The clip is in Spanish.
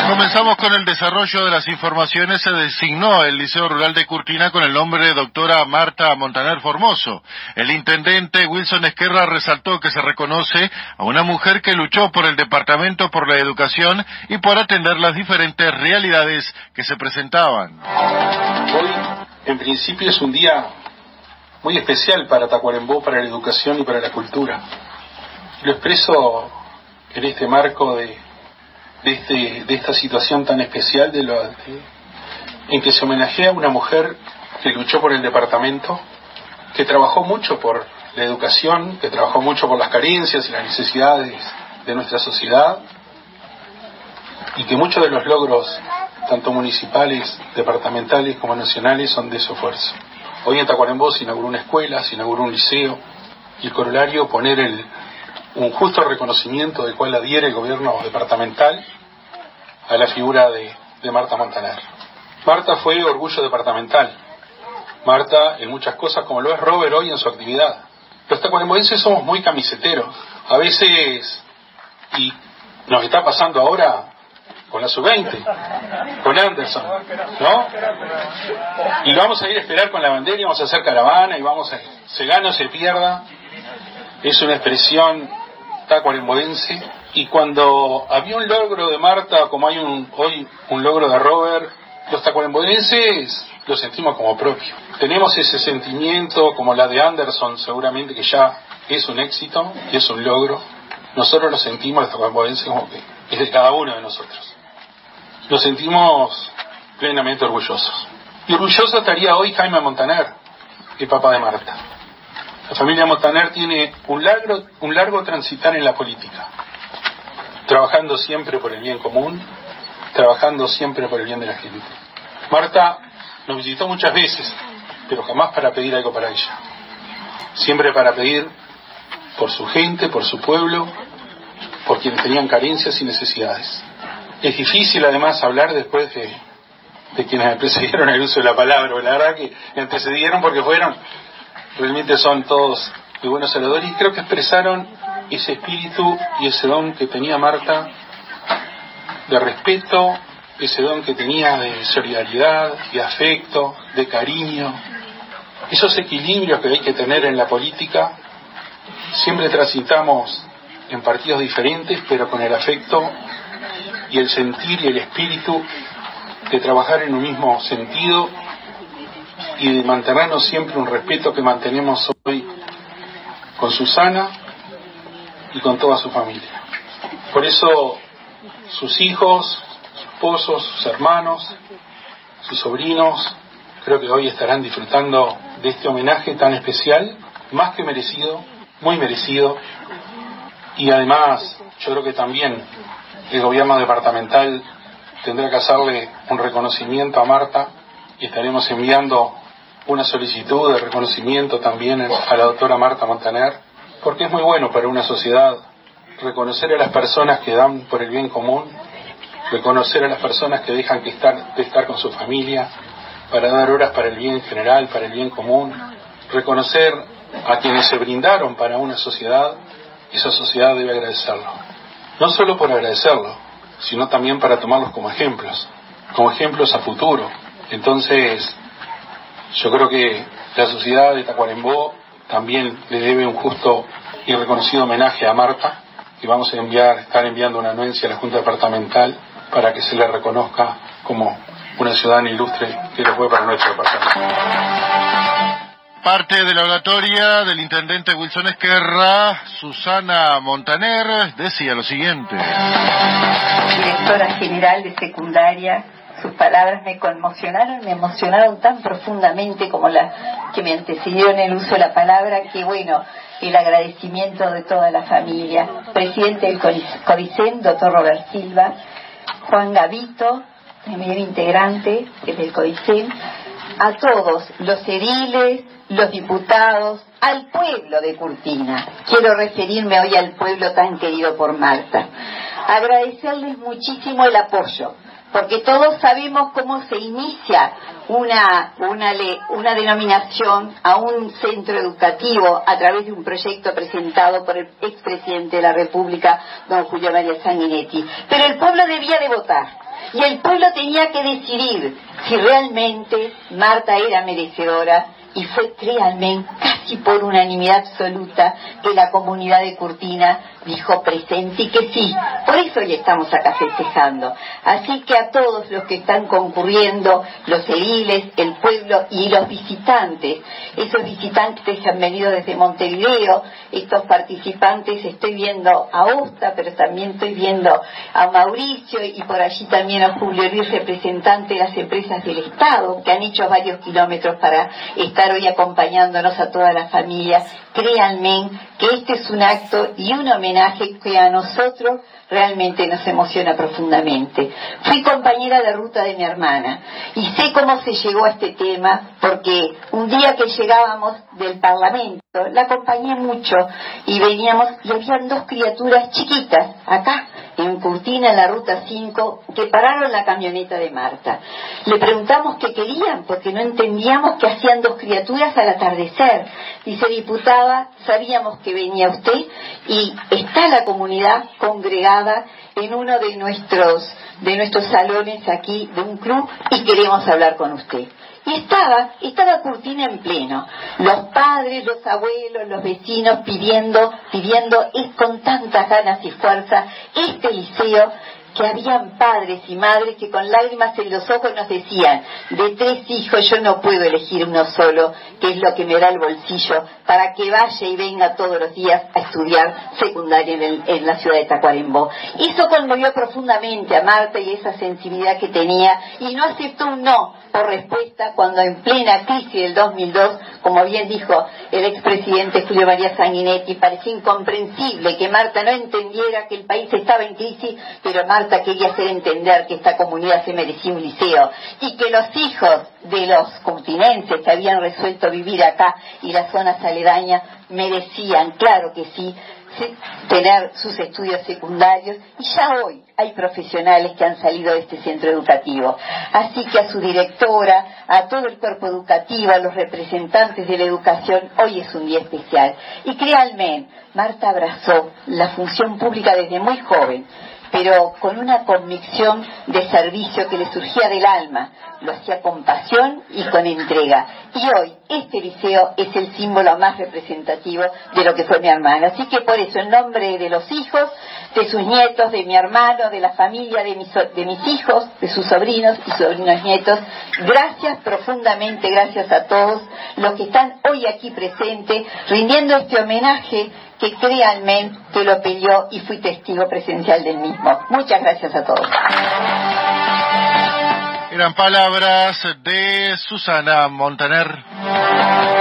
Comenzamos con el desarrollo de las informaciones. Se designó el Liceo Rural de Curtina con el nombre de doctora Marta Montaner Formoso. El intendente Wilson Esquerra resaltó que se reconoce a una mujer que luchó por el Departamento por la Educación y por atender las diferentes realidades que se presentaban. Hoy, en principio, es un día muy especial para Tacuarembó, para la educación y para la cultura. Lo expreso en este marco de esta situación tan especial en que se homenajea a una mujer que luchó por el departamento, que trabajó mucho por la educación, que trabajó mucho por las carencias y las necesidades de nuestra sociedad, y que muchos de los logros, tanto municipales, departamentales como nacionales, son de su esfuerzo. Hoy en Tacuarembó se inauguró una escuela, se inauguró un liceo, y el corolario poner un justo reconocimiento del cual adhiere el gobierno departamental a la figura de Marta Montaner. Marta fue orgullo departamental. Marta en muchas cosas, como lo es Robert hoy en su actividad. Los tacuaremboenses somos muy camiseteros. A veces, y nos está pasando ahora con la sub-20, con Anderson, ¿no? Y lo vamos a ir a esperar con la bandera y vamos a hacer caravana y se gana o se pierda. Es una expresión tacuaremboense, y cuando había un logro de Marta, como hay hoy un logro de Robert, los tacuaremboenses lo sentimos como propio. Tenemos ese sentimiento como la de Anderson, seguramente, que ya es un éxito y es un logro. Nosotros lo sentimos, los tacuaremboenses, como que es de cada uno de nosotros. Lo sentimos plenamente orgullosos. Y orgulloso estaría hoy Jaime Montaner, el papá de Marta. La familia Montaner tiene un largo transitar en la política, trabajando siempre por el bien común, trabajando siempre por el bien de la gente. Marta nos visitó muchas veces, pero jamás para pedir algo para ella. Siempre para pedir por su gente, por su pueblo, por quienes tenían carencias y necesidades. Es difícil además hablar después de quienes me precedieron el uso de la palabra, la verdad que me antecedieron porque realmente son todos de buenos oradores, y creo que expresaron ese espíritu y ese don que tenía Marta de respeto, ese don que tenía de solidaridad, de afecto, de cariño, esos equilibrios que hay que tener en la política. Siempre transitamos en partidos diferentes, pero con el afecto y el sentir y el espíritu de trabajar en un mismo sentido y de mantenernos siempre un respeto que mantenemos hoy con Susana y con toda su familia. Por eso sus hijos, sus esposos, sus hermanos, sus sobrinos, creo que hoy estarán disfrutando de este homenaje tan especial, más que merecido, muy merecido. Y además yo creo que también el gobierno departamental tendrá que hacerle un reconocimiento a Marta, y estaremos enviando una solicitud de reconocimiento también a la doctora Marta Montaner, porque es muy bueno para una sociedad reconocer a las personas que dan por el bien común, reconocer a las personas que dejan de estar con su familia para dar horas para el bien general, para el bien común, reconocer a quienes se brindaron para una sociedad. Esa sociedad debe agradecerlo, no solo por agradecerlo, sino también para tomarlos como ejemplos a futuro. Entonces yo creo que la sociedad de Tacuarembó también le debe un justo y reconocido homenaje a Marta, y vamos a estar enviando una anuencia a la Junta Departamental para que se le reconozca como una ciudadana ilustre que lo fue para nuestro departamento. Parte de la oratoria del intendente Wilson Esquerra, Susana Montaner decía lo siguiente. Directora general de secundaria, sus palabras me emocionaron tan profundamente como las que me antecedieron el uso de la palabra, que bueno, el agradecimiento de toda la familia. Presidente del CODICEN, doctor Robert Silva, Juan Gavito, primer integrante del CODICEN, a todos los ediles, los diputados, al pueblo de Curtina. Quiero referirme hoy al pueblo tan querido por Marta. Agradecerles muchísimo el apoyo, porque todos sabemos cómo se inicia una denominación a un centro educativo a través de un proyecto presentado por el expresidente de la República, don Julio María Sanguinetti. Pero el pueblo debía de votar. y el pueblo tenía que decidir si realmente Marta era merecedora, y fue, créanme, casi por unanimidad absoluta que la comunidad de Curtina dijo presente y que sí. Por eso hoy estamos acá festejando. Así que a todos los que están concurriendo, los ediles, el pueblo y los visitantes, esos visitantes que han venido desde Montevideo, estos participantes, estoy viendo a Osta, pero también estoy viendo a Mauricio y por allí también a Julio Luis, representante de las empresas del Estado, que han hecho varios kilómetros para estar hoy acompañándonos a toda la familia. Créanme que este es un acto y un homenaje que a nosotros realmente nos emociona profundamente. Fui compañera de ruta de mi hermana y sé cómo se llegó a este tema, porque un día que llegábamos del Parlamento, la acompañé mucho y veníamos y habían dos criaturas chiquitas acá en Curtina, en la ruta 5, que pararon la camioneta de Marta. Le preguntamos qué querían, porque no entendíamos qué hacían dos criaturas al atardecer. Dice: diputada, sabíamos que venía usted y está la comunidad congregada en uno de nuestros salones aquí de un club y queremos hablar con usted. Y estaba Curtina en pleno, los padres, los abuelos, los vecinos pidiendo con tantas ganas y fuerza este liceo, que habían padres y madres que con lágrimas en los ojos nos decían: de 3 hijos yo no puedo elegir uno solo, que es lo que me da el bolsillo, para que vaya y venga todos los días a estudiar secundaria en la ciudad de Tacuarembó. Eso conmovió profundamente a Marta y esa sensibilidad que tenía, y no aceptó un no por respuesta cuando en plena crisis del 2002, como bien dijo el expresidente Julio María Sanguinetti, parecía incomprensible que Marta no entendiera que el país estaba en crisis, pero Marta quería hacer entender que esta comunidad se merecía un liceo y que los hijos de los curtinenses que habían resuelto vivir acá y las zonas aledañas merecían, claro que sí, tener sus estudios secundarios, y ya hoy hay profesionales que han salido de este centro educativo. Así que a su directora, a todo el cuerpo educativo, a los representantes de la educación, hoy es un día especial. Y créanme, Marta abrazó la función pública desde muy joven, pero con una convicción de servicio que le surgía del alma. Lo hacía con pasión y con entrega. Y hoy este liceo es el símbolo más representativo de lo que fue mi hermana. Así que por eso, en nombre de los hijos, de sus nietos, de mi hermano, de la familia, de mis hijos, de sus sobrinos y sobrinos nietos, gracias profundamente, gracias a todos los que están hoy aquí presentes, rindiendo este homenaje que, créanme, que lo peleó y fui testigo presencial del mismo. Muchas gracias a todos. Eran palabras de Susana Montaner.